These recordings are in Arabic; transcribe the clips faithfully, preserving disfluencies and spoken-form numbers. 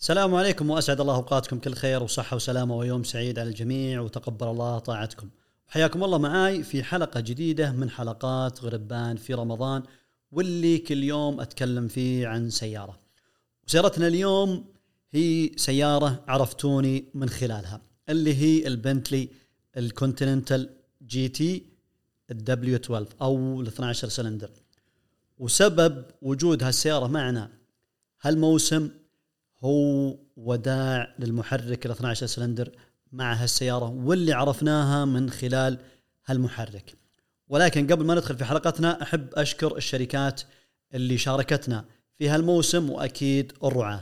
السلام عليكم وأسعد الله أوقاتكم كل خير وصحة وسلامة ويوم سعيد على الجميع وتقبل الله طاعتكم. حياكم الله معاي في حلقة جديدة من حلقات غربان في رمضان، واللي كل يوم أتكلم فيه عن سيارة. وسيارتنا اليوم هي سيارة عرفتوني من خلالها، اللي هي البنتلي الكونتيننتال جي تي الدبليو اثنا عشر أو الاثنى عشر سلندر. وسبب وجود هالسيارة معنا هالموسم هو وداع للمحرك الاثنى عشر سلندر مع هالسيارة، واللي عرفناها من خلال هالمحرك. ولكن قبل ما ندخل في حلقتنا أحب أشكر الشركات اللي شاركتنا في هالموسم، وأكيد الرعاة.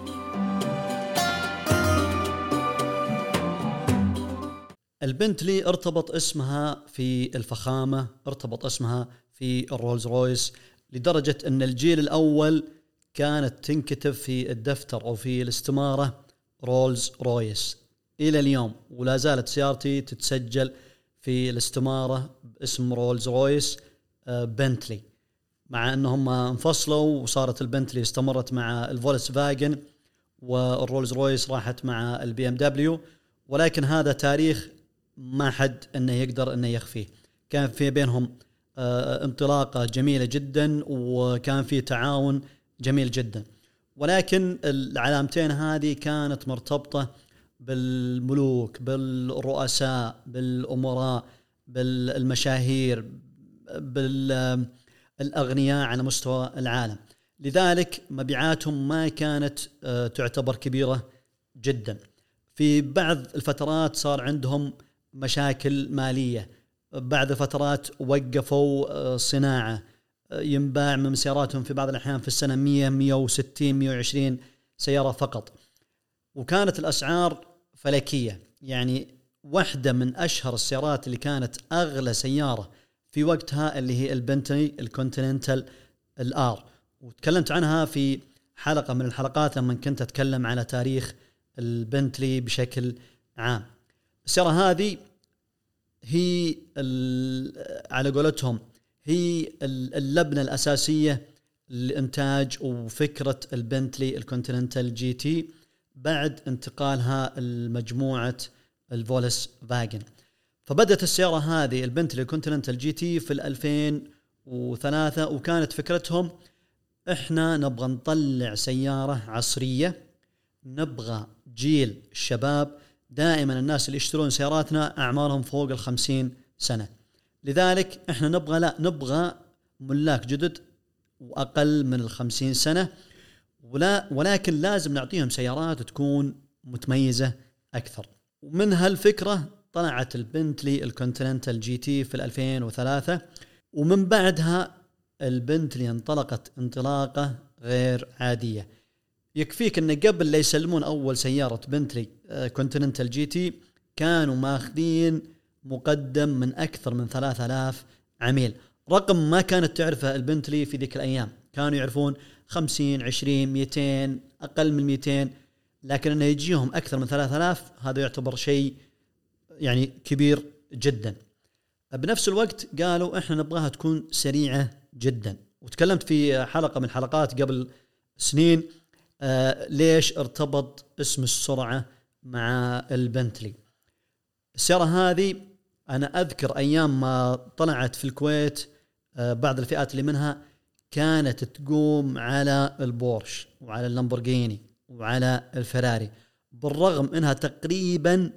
البنتلي ارتبط اسمها في الفخامة، ارتبط اسمها في الرولز رويس، لدرجة أن الجيل الأول كانت تنكتب في الدفتر أو في الاستمارة رولز رويس إلى اليوم، ولا زالت سيارتي تتسجل في الاستمارة باسم رولز رويس بنتلي، مع أنهم انفصلوا وصارت البنتلي استمرت مع الفولكس فاجن والرولز رويس راحت مع البي ام دبليو. ولكن هذا تاريخ ما حد أنه يقدر أنه يخفيه. كان في بينهم انطلاقة جميلة جدا، وكان في تعاون جميل جدا. ولكن العلامتين هذه كانت مرتبطة بالملوك، بالرؤساء، بالأمراء، بالمشاهير، بالأغنياء على مستوى العالم. لذلك مبيعاتهم ما كانت تعتبر كبيرة جدا. في بعض الفترات صار عندهم مشاكل مالية، بعد فترات وقفوا صناعة، ينباع من سياراتهم في بعض الأحيان في السنة مية مية وستين مية وعشرين سيارة فقط، وكانت الأسعار فلكية. يعني واحدة من أشهر السيارات اللي كانت أغلى سيارة في وقتها اللي هي البنتلي الكونتيننتال الآر، وتكلمت عنها في حلقة من الحلقات لما كنت أتكلم على تاريخ البنتلي بشكل عام. السيارة هذه هي على قولتهم هي اللبنة الأساسية لإنتاج وفكرة البنتلي الكونتيننتال جي تي بعد انتقالها المجموعة الفولكس فاجن. فبدأت السيارة هذه البنتلي الكونتيننتال جي تي في الألفين وثلاثة، وكانت فكرتهم إحنا نبغى نطلع سيارة عصرية، نبغى جيل الشباب. دائما الناس اللي يشترون سياراتنا أعمارهم فوق الخمسين سنة، لذلك إحنا نبغى لا نبغى ملاك جدد وأقل من الخمسين سنة، ولا ولكن لازم نعطيهم سيارات تكون متميزة أكثر. ومن هالفكرة طلعت البنتلي الكونتيننتال جي تي في الألفين وثلاثة، ومن بعدها البنتلي انطلقت انطلاقة غير عادية. يكفيك أن قبل لا يسلمون أول سيارة بنتلي كونتيننتال جي تي كانوا ماخذين مقدم من أكثر من ثلاثة آلاف عميل، رقم ما كانت تعرفه البنتلي في ذيك الأيام. كانوا يعرفون خمسين عشرين مئتين أقل من مئتين، لكن أنه يجيهم أكثر من ثلاثة آلاف هذا يعتبر شيء يعني كبير جدا. بنفس الوقت قالوا إحنا نبغاها تكون سريعة جدا، وتكلمت في حلقة من حلقات قبل سنين آه ليش ارتبط اسم السرعة مع البنتلي. السيارة هذه أنا أذكر أيام ما طلعت في الكويت آه بعض الفئات اللي منها كانت تقوم على البورش وعلى اللامبورغيني وعلى الفراري، بالرغم إنها تقريبا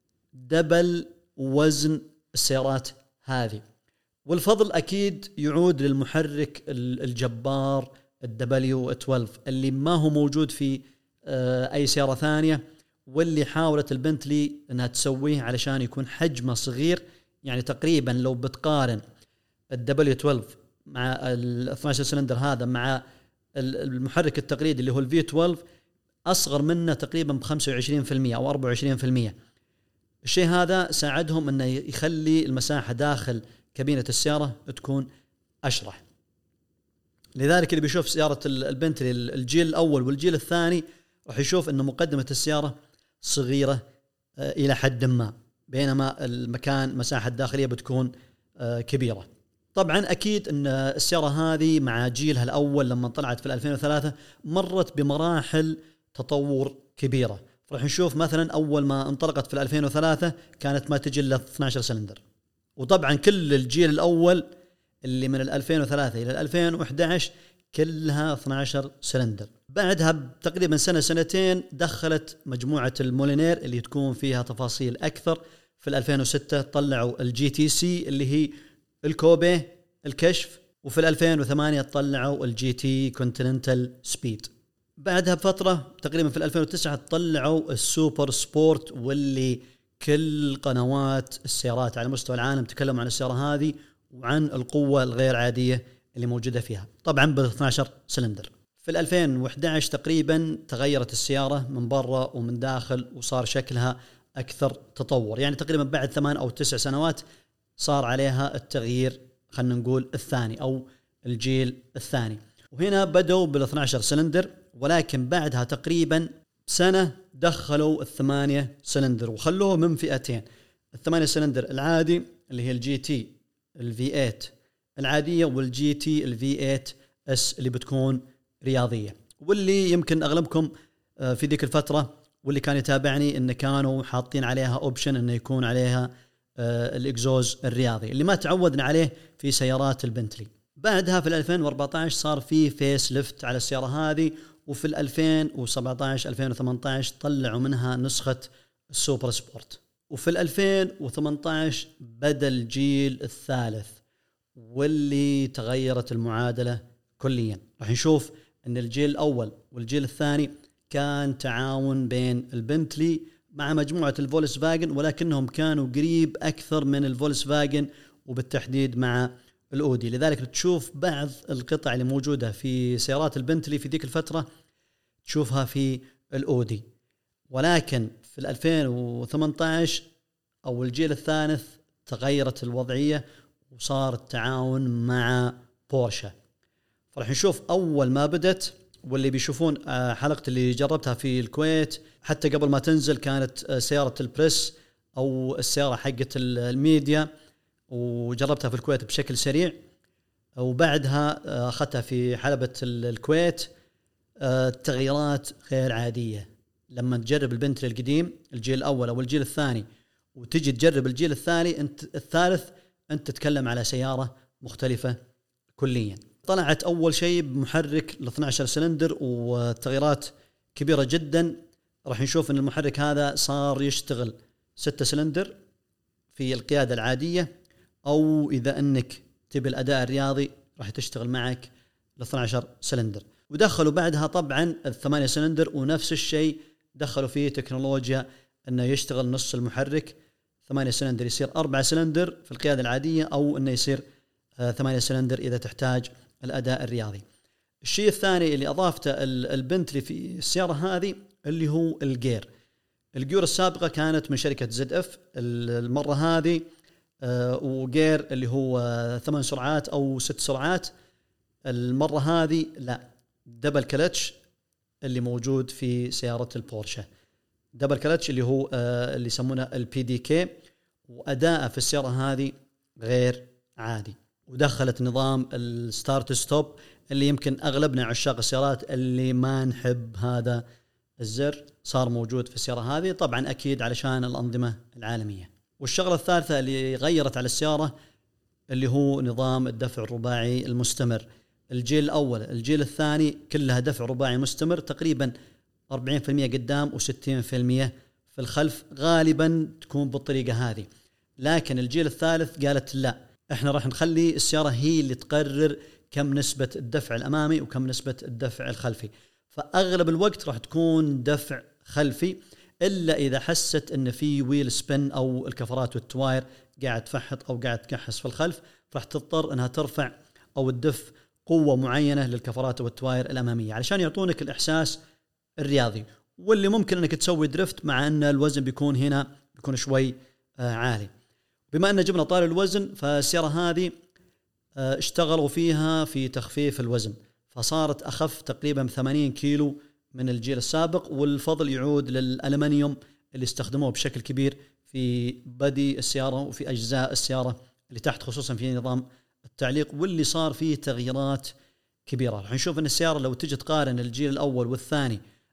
دبل وزن السيارات هذه. والفضل أكيد يعود للمحرك الجبار الدبليو اثنا عشر اللي ما هو موجود في أي سيارة ثانية، واللي حاولت البنتلي أنها تسويه علشان يكون حجمه صغير. يعني تقريبا لو بتقارن الدبليو اثنا عشر مع الاثنى عشر سلندر هذا مع المحرك التقليدي اللي هو الفي اثنا عشر، أصغر منه تقريبا بخمسة وعشرين بالمئة أو أربعة وعشرين بالمئة. الشيء هذا ساعدهم أنه يخلي المساحة داخل كابينة السيارة تكون أشرح. لذلك اللي بيشوف سيارة البنتلي الجيل الأول والجيل الثاني راح يشوف أن مقدمة السيارة صغيرة إلى حد ما، بينما المكان مساحة داخلية بتكون كبيرة. طبعا أكيد أن السيارة هذه مع جيلها الأول لما طلعت في ألفين وثلاثة مرت بمراحل تطور كبيرة. راح نشوف مثلا أول ما انطلقت في ألفين وثلاثة كانت ما تجي إلا اثنا عشر سلندر، وطبعا كل الجيل الأول اللي من ألفين وثلاثة إلى ألفين وأحد عشر كلها اثنا عشر سلندر. بعدها تقريبا سنة سنتين دخلت مجموعة المولينير اللي تكون فيها تفاصيل أكثر. في ألفين وستة طلعوا الجي تي سي اللي هي الكوبي الكشف، وفي ألفين وثمانية طلعوا الجي تي كونتيننتال سبيد. بعدها بفترة تقريبا في ألفين وتسعة طلعوا السوبر سبورت، واللي كل قنوات السيارات على مستوى العالم تكلموا عن السيارة هذه وعن القوة الغير عادية اللي موجودة فيها، طبعا ب اثنا عشر سلندر. في ألفين وأحد عشر تقريبا تغيرت السيارة من برا ومن داخل وصار شكلها أكثر تطور، يعني تقريبا بعد ثمان أو تسع سنوات صار عليها التغيير، خلنا نقول الثاني أو الجيل الثاني. وهنا بدأوا بال اثنا عشر سلندر، ولكن بعدها تقريبا سنة دخلوا الثمانية سلندر وخلوه من فئتين: الثمانية سلندر العادي اللي هي الجي تي الفي ثمانية العادية، والجي تي الفي ثمانية اس اللي بتكون رياضية. واللي يمكن أغلبكم في ذيك الفترة واللي كان يتابعني إن كانوا حاطين عليها أوبشن إنه يكون عليها الإكزوز الرياضي اللي ما تعودنا عليه في سيارات البنتلي. بعدها في ألفين وأربعة عشر صار في فيس ليفت على السيارة هذه، وفي ألفين وسبعة عشر ألفين وثمانية عشر طلعوا منها نسخة السوبر سبورت. وفي ألفين وثمانية عشر بدأ الجيل الثالث واللي تغيرت المعادلة كليا. راح نشوف أن الجيل الأول والجيل الثاني كان تعاون بين البنتلي مع مجموعة الفولكس فاجن، ولكنهم كانوا قريب أكثر من الفولكس فاجن وبالتحديد مع الأودي. لذلك تشوف بعض القطع اللي موجودة في سيارات البنتلي في ذيك الفترة تشوفها في الأودي. ولكن في ألفين وثمانية عشر أو الجيل الثالث تغيرت الوضعية وصار التعاون مع بورشة. فرح نشوف أول ما بدت، واللي بيشوفون حلقة اللي جربتها في الكويت حتى قبل ما تنزل كانت سيارة البريس أو السيارة حقة الميديا، وجربتها في الكويت بشكل سريع، وبعدها أخذتها في حلبة الكويت. التغييرات غير عادية. لما تجرب البنتلي القديم الجيل الأول أو الجيل الثاني وتجي تجرب الجيل الثاني انت الثالث أنت تتكلم على سيارة مختلفة كليا. طلعت أول شيء بمحرك ل اثنا عشر سلندر وتغييرات كبيرة جدا. راح نشوف أن المحرك هذا صار يشتغل ستة سلندر في القيادة العادية، أو إذا أنك تبي الأداء الرياضي راح تشتغل معك ل اثنا عشر سلندر. ودخلوا بعدها طبعا الثمانية سلندر، ونفس الشيء دخلوا فيه تكنولوجيا أنه يشتغل نص المحرك ثمانية سلندر يصير أربعة سلندر في القيادة العادية، أو أنه يصير ثمانية سلندر إذا تحتاج الأداء الرياضي. الشيء الثاني اللي أضافته البنتلي في السيارة هذه اللي هو الجير. الجيور السابقة كانت من شركة زد اف، المرة هذه وجير اللي هو ثمان سرعات أو ست سرعات. المرة هذه لا، دبل كلتش اللي موجود في سيارة البورشة، دبل كلتش اللي هو اللي يسمونه البي دي كي، وأداءه في السيارة هذه غير عادي. ودخلت نظام الستارت ستوب اللي يمكن أغلبنا عشاق السيارات اللي ما نحب هذا الزر صار موجود في السيارة هذه، طبعا أكيد علشان الأنظمة العالمية. والشغلة الثالثة اللي غيرت على السيارة اللي هو نظام الدفع الرباعي المستمر. الجيل الأول الجيل الثاني كلها دفع رباعي مستمر، تقريبا أربعين بالمئة قدام وستين بالمئة في الخلف، غالبا تكون بالطريقة هذه. لكن الجيل الثالث قالت لا، احنا راح نخلي السيارة هي اللي تقرر كم نسبة الدفع الأمامي وكم نسبة الدفع الخلفي. فأغلب الوقت راح تكون دفع خلفي، إلا إذا حست إن في ويل سبين أو الكفرات والتواير قاعد تفحط أو قاعد تكحس في الخلف، راح تضطر إنها ترفع أو تدف قوة معينة للكفرات والتواير الأمامية علشان يعطونك الإحساس الرياضي. واللي ممكن إنك تسوي درفت مع أن الوزن بيكون هنا بيكون شوي عالي. بما أن جبنا طار الوزن، فالسيارة هذه اشتغلوا فيها في تخفيف الوزن، فصارت أخف تقريبا ثمانين كيلو من الجيل السابق، والفضل يعود للألمنيوم اللي استخدموه بشكل كبير في بدي السيارة وفي أجزاء السيارة اللي تحت، خصوصا في نظام التعليق، واللي صار فيه تغييرات كبيرة. راح نشوف أن السيارة لو تجي تقارن الجيل الأول والثاني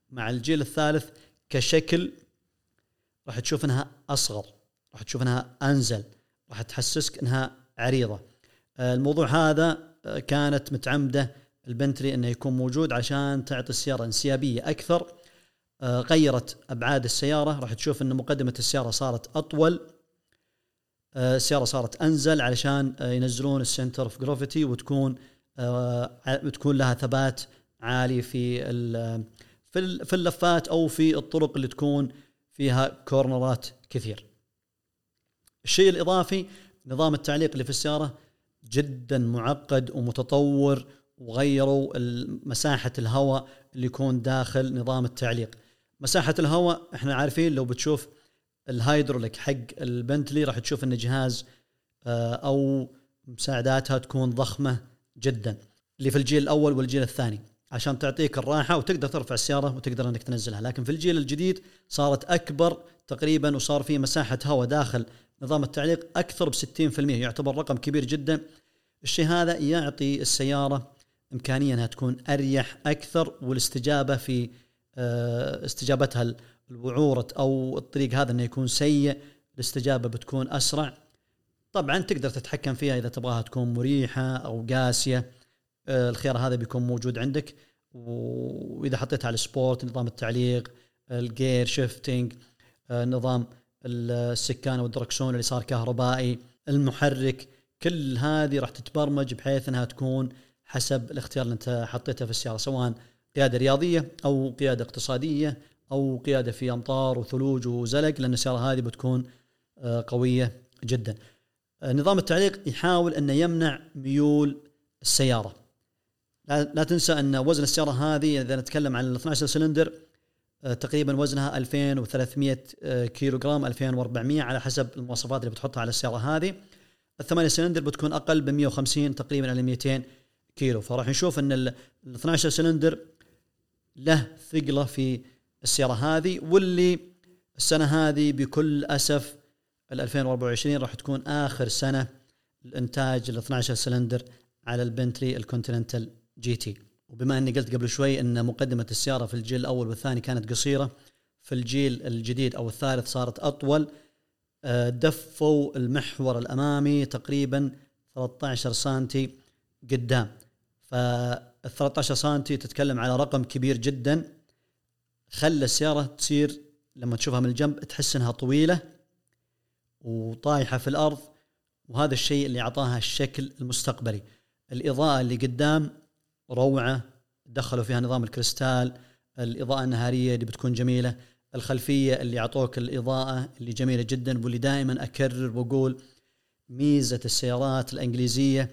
مع الجيل الثالث كشكل راح تشوف انها اصغر، راح تشوف انها انزل، راح تحسسك انها عريضة. الموضوع هذا كانت متعمدة البنتلي انه يكون موجود عشان تعطي السيارة انسيابية اكثر. غيرت ابعاد السيارة، راح تشوف ان مقدمة السيارة صارت اطول، السيارة صارت انزل علشان ينزلون السنتر اوف جرافيتي وتكون بتكون لها ثبات عالي في في اللفات او في الطرق اللي تكون فيها كورنرات كثير. الشيء الاضافي نظام التعليق اللي في السيارة جدا معقد ومتطور، وغيروا مساحة الهواء اللي يكون داخل نظام التعليق. مساحة الهواء احنا عارفين لو بتشوف الهايدروليك حق البنتلي راح تشوف ان جهاز او مساعداتها تكون ضخمة جدا، اللي في الجيل الاول والجيل الثاني، عشان تعطيك الراحة وتقدر ترفع السيارة وتقدر انك تنزلها. لكن في الجيل الجديد صارت اكبر تقريبا، وصار فيه مساحة هواء داخل نظام التعليق اكثر بستين في المية، يعتبر رقم كبير جدا. الشيء هذا يعطي السيارة امكانية انها تكون اريح اكثر، والاستجابة في استجابتها الوعورة او الطريق هذا انه يكون سيء، الاستجابة بتكون اسرع. طبعا تقدر تتحكم فيها اذا تبغاها تكون مريحة او قاسية، الخيار هذا بيكون موجود عندك. واذا حطيتها على السبورت، نظام التعليق، الجير شيفتنج، نظام السكان والدركسون اللي صار كهربائي، المحرك، كل هذه راح تتبرمج بحيث انها تكون حسب الاختيار اللي انت حطيته في السيارة، سواء قيادة رياضية او قيادة اقتصادية او قيادة في امطار وثلوج وزلق، لان السيارة هذه بتكون قوية جدا. نظام التعليق يحاول انه يمنع ميول السيارة. لا تنسى ان وزن السيارة هذه اذا نتكلم عن اثنا عشر سلندر تقريبا وزنها ألفين وثلاثمية كيلو جرام، ألفين وأربعمية على حسب المواصفات اللي بتحطها على السيارة هذه. الثمانية سلندر بتكون أقل ب مية وخمسين تقريبا على مئتين كيلو. فراح نشوف أن ال اثنا عشر سلندر له ثقله في السيارة هذه، واللي السنة هذه بكل أسف ألفين وأربعة وعشرين راح تكون آخر سنة الإنتاج ال اثنا عشر سلندر على البنتلي الكونتيننتال جي تي. وبما أني قلت قبل شوي أن مقدمة السيارة في الجيل الأول والثاني كانت قصيرة، في الجيل الجديد أو الثالث صارت أطول. دفوا المحور الأمامي تقريبا ثلاثة عشر سنتي قدام، فالثلاثة عشر سنتي تتكلم على رقم كبير جدا، خلى السيارة تصير لما تشوفها من الجنب تحس أنها طويلة وطايحة في الأرض. وهذا الشيء اللي أعطاها الشكل المستقبلي. الإضاءة اللي قدام روعة، دخلوا فيها نظام الكريستال، الإضاءة النهارية اللي بتكون جميلة، الخلفية اللي عطوك الإضاءة اللي جميلة جدا. واللي دائما أكرر وأقول ميزة السيارات الإنجليزية،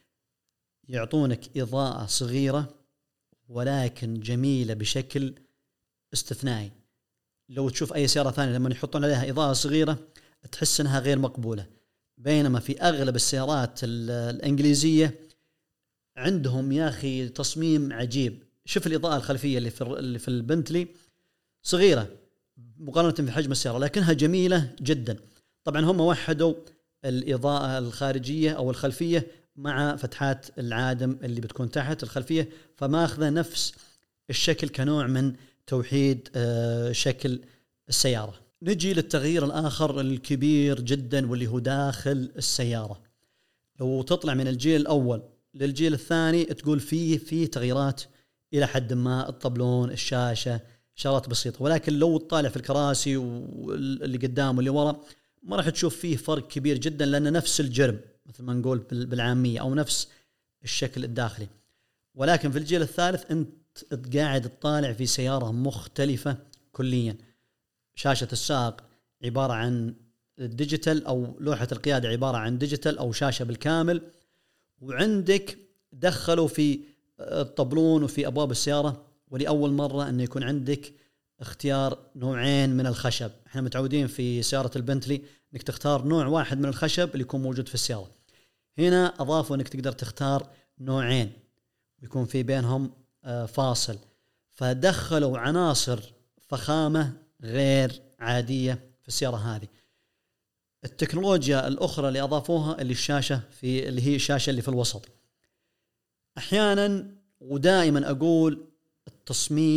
يعطونك إضاءة صغيرة ولكن جميلة بشكل استثنائي. لو تشوف أي سيارة ثانية لما يحطون عليها إضاءة صغيرة تحس أنها غير مقبولة، بينما في أغلب السيارات الإنجليزية عندهم يا أخي تصميم عجيب. شوف الإضاءة الخلفية اللي في اللي في البنتلي صغيرة مقارنة في حجم السيارة، لكنها جميلة جدا. طبعا هم وحدوا الإضاءة الخارجية أو الخلفية مع فتحات العادم اللي بتكون تحت الخلفية، فما أخذ نفس الشكل كنوع من توحيد شكل السيارة. نجي للتغيير الآخر الكبير جدا واللي هو داخل السيارة. لو تطلع من الجيل الأول للجيل الثاني تقول فيه فيه تغييرات إلى حد ما، الطبلون، الشاشة، شغلات بسيطة. ولكن لو تطالع في الكراسي واللي قدام واللي ورا ما راح تشوف فيه فرق كبير جدا، لأن نفس الجرم مثل ما نقول بالعامية أو نفس الشكل الداخلي. ولكن في الجيل الثالث أنت قاعد تطالع في سيارة مختلفة كليا. شاشة السائق عبارة عن ديجيتال، أو لوحة القيادة عبارة عن ديجيتال أو شاشة بالكامل. وعندك دخلوا في الطبلون وفي أبواب السيارة ولأول مرة أن يكون عندك اختيار نوعين من الخشب. احنا متعودين في سيارة البنتلي انك تختار نوع واحد من الخشب اللي يكون موجود في السيارة. هنا أضافوا انك تقدر تختار نوعين ويكون في بينهم فاصل، فدخلوا عناصر فخامة غير عادية في السيارة هذه. التكنولوجيا الأخرى اللي أضافوها اللي الشاشة في اللي هي الشاشة اللي في الوسط. أحيانا ودائما أقول التصميم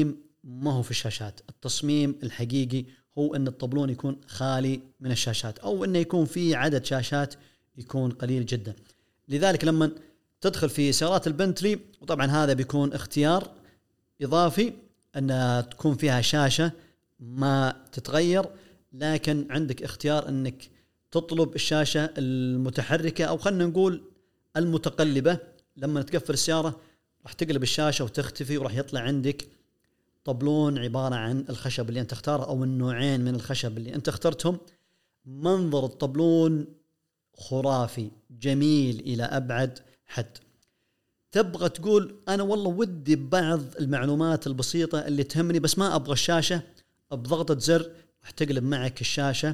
ما هو في الشاشات. التصميم الحقيقي هو أن الطبلون يكون خالي من الشاشات، أو أنه يكون فيه عدد شاشات يكون قليل جدا. لذلك لما تدخل في سيارات البنتلي، وطبعا هذا بيكون اختيار إضافي أن تكون فيها شاشة ما تتغير، لكن عندك اختيار أنك تطلب الشاشة المتحركة، أو خلنا نقول المتقلبة. لما تقفل السيارة راح تقلب الشاشة وتختفي، وراح يطلع عندك طبلون عبارة عن الخشب اللي أنت اختاره، أو النوعين من الخشب اللي أنت اخترتهم. منظر الطبلون خرافي جميل إلى أبعد حد. تبغى تقول أنا والله ودي بعض المعلومات البسيطة اللي تهمني بس ما أبغى الشاشة، بضغطة زر راح تقلب معك الشاشة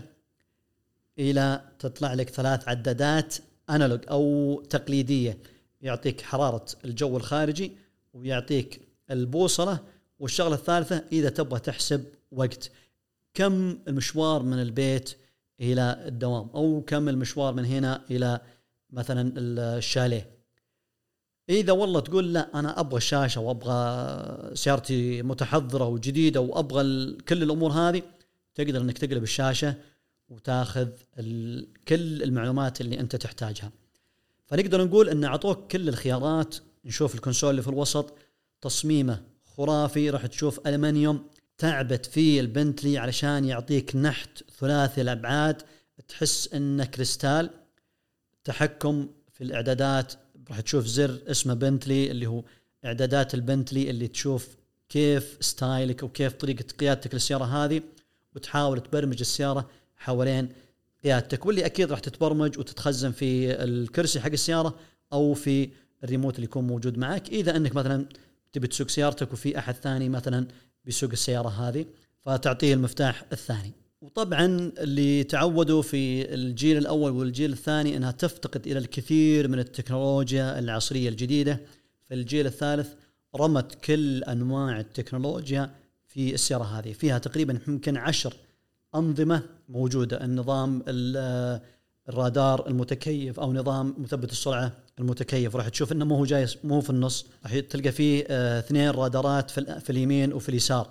إلى تطلع لك ثلاث عدادات أنالوج أو تقليدية، يعطيك حرارة الجو الخارجي ويعطيك البوصلة، والشغلة الثالثة إذا تبغى تحسب وقت، كم المشوار من البيت إلى الدوام، أو كم المشوار من هنا إلى مثلا الشاليه. إذا والله تقول لا أنا أبغى الشاشة وأبغى سيارتي متحضرة وجديدة وأبغى كل الأمور هذه، تقدر أنك تقلب الشاشة وتاخذ كل المعلومات اللي أنت تحتاجها. فنقدر نقول أن أعطوك كل الخيارات. نشوف الكونسول اللي في الوسط تصميمه خرافي، راح تشوف ألمنيوم تعبت فيه البنتلي علشان يعطيك نحت ثلاثي الأبعاد، تحس أنه كريستال. تحكم في الإعدادات، راح تشوف زر اسمه بنتلي اللي هو إعدادات البنتلي، اللي تشوف كيف ستايلك وكيف طريقة قيادتك للسيارة هذه، وتحاول تبرمج السيارة حوالين قيادتك، واللي أكيد راح تتبرمج وتتخزن في الكرسي حق السيارة أو في الريموت اللي يكون موجود معك، إذا أنك مثلا تبي تسوق سيارتك وفي أحد ثاني مثلا بيسوق السيارة هذه فتعطيه المفتاح الثاني. وطبعا اللي تعودوا في الجيل الأول والجيل الثاني أنها تفتقد إلى الكثير من التكنولوجيا العصرية الجديدة، في الجيل الثالث رمت كل أنواع التكنولوجيا في السيارة هذه. فيها تقريبا يمكن عشر أنظمة موجودة، النظام الرادار المتكيف أو نظام مثبت السرعة المتكيف، راح تشوف إنه مو هو جاي مو في النص، راح تلقى فيه اثنين رادارات في, في اليمين وفي اليسار.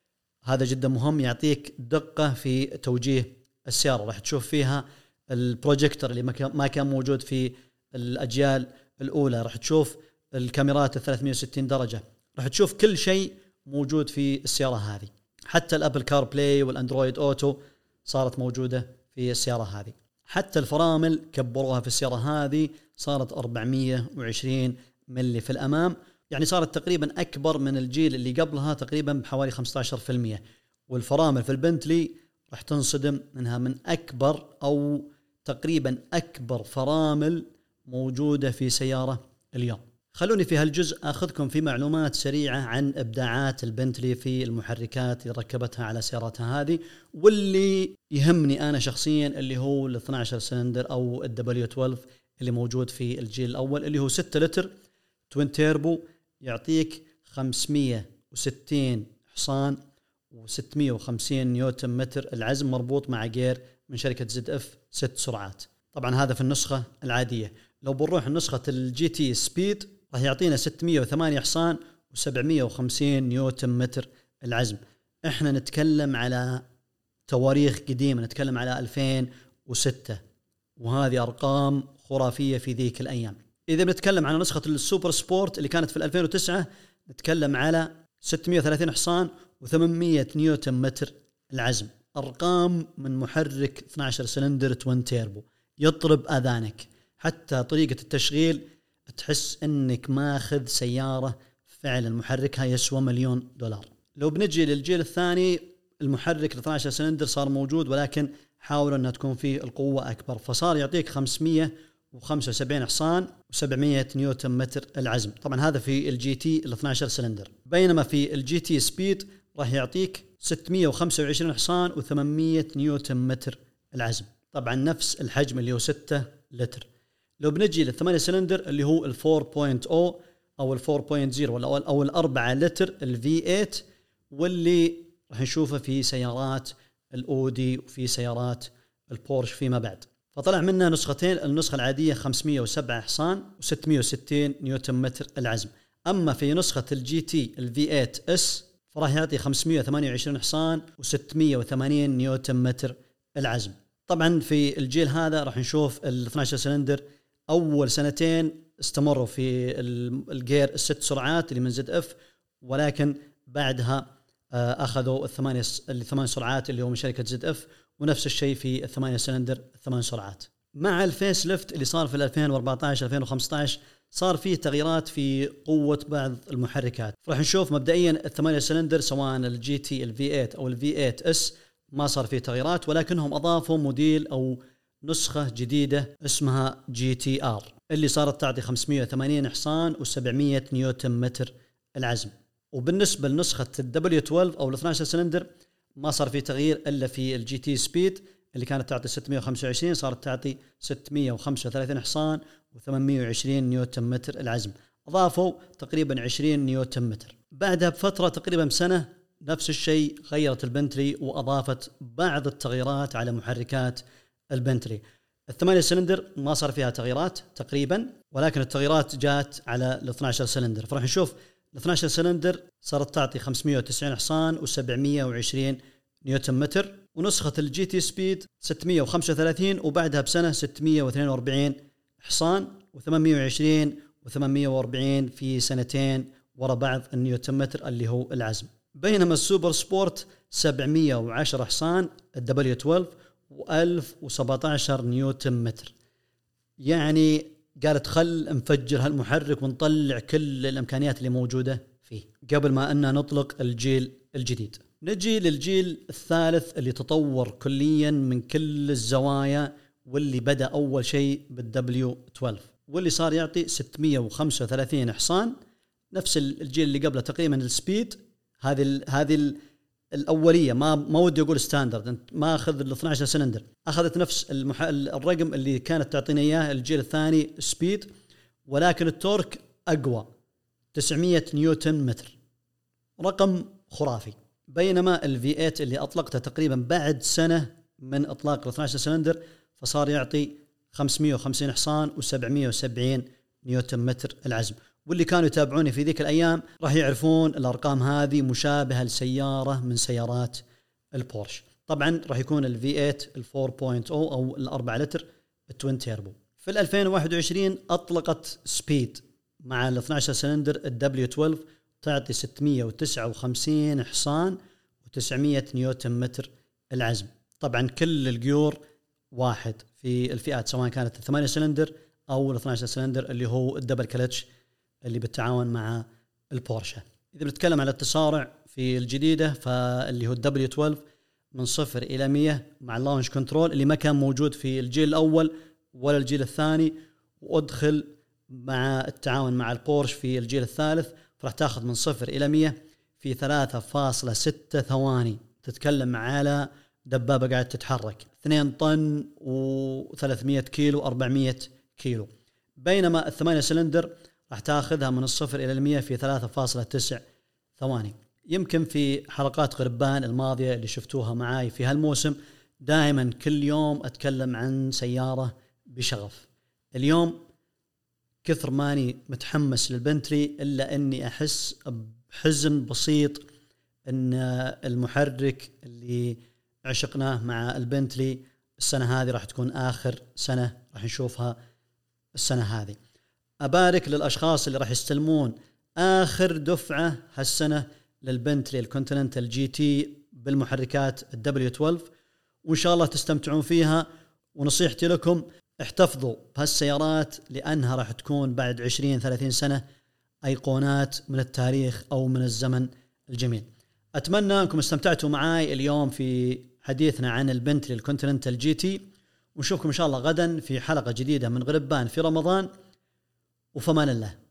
هذا جدا مهم، يعطيك دقة في توجيه السيارة. راح تشوف فيها البروجيكتور اللي ما كان موجود في الأجيال الأولى، راح تشوف الكاميرات الثلاثمية وستين درجة، راح تشوف كل شيء موجود في السيارة هذه. حتى الأبل كار بلاي والأندرويد أوتو صارت موجودة في السيارة هذه. حتى الفرامل كبروها في السيارة هذه، صارت أربعمية وعشرين ملي في الأمام، يعني صارت تقريبا أكبر من الجيل اللي قبلها تقريبا بحوالي خمسة عشر بالمئة. والفرامل في البنتلي راح تنصدم انها من أكبر أو تقريبا أكبر فرامل موجودة في سيارة اليوم. خلوني في هالجزء أخذكم في معلومات سريعة عن إبداعات البنتلي في المحركات اللي ركبتها على سيارتها هذه، واللي يهمني أنا شخصيا اللي هو ال اثني عشر سلندر أو ال دبليو اثني عشر اللي موجود في الجيل الأول، اللي هو ستة لتر توين تيربو، يعطيك خمسمية وستين حصان وستمية وخمسين نيوتن متر العزم، مربوط مع جير من شركة زد اف ست سرعات. طبعا هذا في النسخة العادية. لو بنروح النسخة الجي تي سبيد راح يعطينا ستمية وثمانية حصان وسبعمية وخمسين نيوتن متر العزم. احنا نتكلم على تواريخ قديمة، نتكلم على ألفين وستة، وهذه أرقام خرافية في ذيك الأيام. إذا بنتكلم عن نسخة السوبر سبورت اللي كانت في ألفين وتسعة، نتكلم على ستمية وثلاثين حصان وثمانمية نيوتن متر العزم. أرقام من محرك اثني عشر سلندر توين تيربو يطرب آذانك. حتى طريقة التشغيل تحس أنك ماخذ سيارة فعلا محركها يسوى مليون دولار. لو بنجي للجيل الثاني، المحرك اثني عشر سلندر صار موجود، ولكن حاولوا أنها تكون فيه القوة أكبر، فصار يعطيك خمسمية وخمسة وسبعين حصان وسبعمية نيوتن متر العزم. طبعا هذا في الجي تي ال اثني عشر سلندر، بينما في الجي تي سبيد راح يعطيك ستمية وخمسة وعشرين حصان وثمانمية نيوتن متر العزم. طبعا نفس الحجم اللي هو ستة لتر. لو بنجي للثمانية سلندر اللي هو ال أربعة نقطة صفر أو ال أربعة نقطة صفر أو أو الأربعة لتر ال في ثمانية، واللي راح نشوفه في سيارات الأودي وفي سيارات البورش فيما بعد. فطلع منها نسختين، النسخة العادية خمسمية وسبعة حصان وستمية وستين نيوتن متر العزم. أما في نسخة الجي تي ال في ثمانية اس فراح يعطي خمسمائة وثمانية وعشرين حصان وستمائة وثمانين نيوتن متر العزم. طبعا في الجيل هذا راح نشوف ال اثني عشر سلندر أول سنتين استمروا في الجير الست سرعات اللي من زد اف، ولكن بعدها أخذوا الثمانية الثمان سرعات اللي هو من شركة زد اف، ونفس الشيء في الثمانية سلندر الثمان سرعات. مع الفيس ليفت اللي صار في ألفين وأربعة عشر ألفين وخمسة عشر صار فيه تغييرات في قوة بعض المحركات. راح نشوف مبدئيا الثمانية سلندر سواء الجي تي الفي ثمانية أو الفي ثمانية اس ما صار فيه تغييرات، ولكنهم أضافوا موديل أو نسخة جديدة اسمها جي تي ار اللي صارت تعطي خمسمائة وثمانين حصان وسبعمائة نيوتن متر العزم. وبالنسبة لنسخة الدبليو اثنا عشر أو الاثني عشر سلندر ما صار فيه تغيير إلا في الجي تي سبيد اللي كانت تعطي ستمائة وخمسة وعشرين صارت تعطي ستمائة وخمسة وثلاثين حصان وثمانمائة وعشرين نيوتن متر العزم، أضافوا تقريبا عشرين نيوتن متر. بعدها بفترة تقريبا بسنة نفس الشيء غيرت البنتلي وأضافت بعض التغييرات على محركات البنتلي. الثمانية سلندر ما صار فيها تغييرات تقريبا، ولكن التغييرات جات على الاثني عشر سلندر. فراح نشوف الاثني عشر سلندر صارت تعطي خمسمائة وتسعين حصان وسبعمائة وعشرين نيوتن متر، ونسخة الجي تي سبيد ستمائة وخمسة وثلاثين وبعدها بسنة ستمائة واثنين وأربعين حصان وثمانمائة وعشرين وثمانمائة وأربعين في سنتين ورا بعض النيوتن متر اللي هو العزم. بينما السوبر سبورت سبعمائة وعشرة حصان الدبليو اثنا عشر وألف وسبعة عشر نيوتن متر. يعني قالت خل نفجر هالمحرك ونطلع كل الإمكانيات اللي موجودة فيه قبل ما أن نطلق الجيل الجديد. نجي للجيل الثالث اللي تطور كليا من كل الزوايا، واللي بدأ أول شيء بالدبليو اثنا عشر واللي صار يعطي ستمائة وخمسة وثلاثين حصان، نفس الجيل اللي قبله تقريبا. السبيد هذه هذه الأولية ما ما ودي أقول ستاندرد، أنت ما أخذ ال اثني عشر سلندر أخذت نفس المح... الرقم اللي كانت تعطينا إياه الجيل الثاني سبيد، ولكن التورك أقوى تسعمائة نيوتن متر، رقم خرافي. بينما الفي ثمانية اللي أطلقته تقريبا بعد سنة من إطلاق ال اثني عشر سلندر فصار يعطي خمسمائة وخمسين حصان وسبعمائة وسبعين نيوتن متر العزم. واللي كانوا يتابعوني في ذيك الأيام راح يعرفون الأرقام هذه مشابهة لسيارة من سيارات البورش. طبعا راح يكون ال في ثمانية ال أربعة نقطة صفر أو الأربعة لتر التوين تيربو. في ألفين وواحد وعشرين أطلقت سبيد مع ال اثني عشر سلندر الدبليو اثنا عشر تعطي ستمائة وتسعة وخمسين حصان وتسعمائة نيوتن متر العزم. طبعا كل الجيور واحد في الفئات سواء كانت الثمانية سلندر أو ال اثني عشر سلندر اللي هو الدبل كلتش اللي بالتعاون مع البورشة. إذا بنتكلم على التسارع في الجديدة فاللي هو الدبليو اثنا عشر من صفر إلى مية مع اللانش كنترول اللي ما كان موجود في الجيل الأول ولا الجيل الثاني، وأدخل مع التعاون مع البورش في الجيل الثالث فراح تاخذ من صفر إلى مية في ثلاثة فاصلة ستة ثواني. تتكلم على دبابة قاعدة تتحرك اثنين طن وثلاثمائة كيلو أربعمائة كيلو. بينما الثمانية سلندر راح تاخذها من الصفر إلى المية في ثلاثة فاصلة تسعة ثواني. يمكن في حلقات غربان الماضية اللي شفتوها معاي في هالموسم دائما كل يوم أتكلم عن سيارة بشغف. اليوم كثر ماني متحمس للبنتلي إلا أني أحس بحزن بسيط أن المحرك اللي عشقناه مع البنتلي السنة هذه راح تكون آخر سنة راح نشوفها السنة هذه. أبارك للأشخاص اللي راح يستلمون آخر دفعة هالسنة للبنتلي الكونتيننتال جي تي بالمحركات الدبليو اثنا عشر، وإن شاء الله تستمتعون فيها. ونصيحتي لكم احتفظوا بهالسيارات لأنها راح تكون بعد عشرين ثلاثين سنة أيقونات من التاريخ أو من الزمن الجميل. أتمنى أنكم استمتعتوا معاي اليوم في حديثنا عن البنتلي الكونتيننتال جي تي، ونشوفكم إن شاء الله غدا في حلقة جديدة من غربان في رمضان، وفمان الله.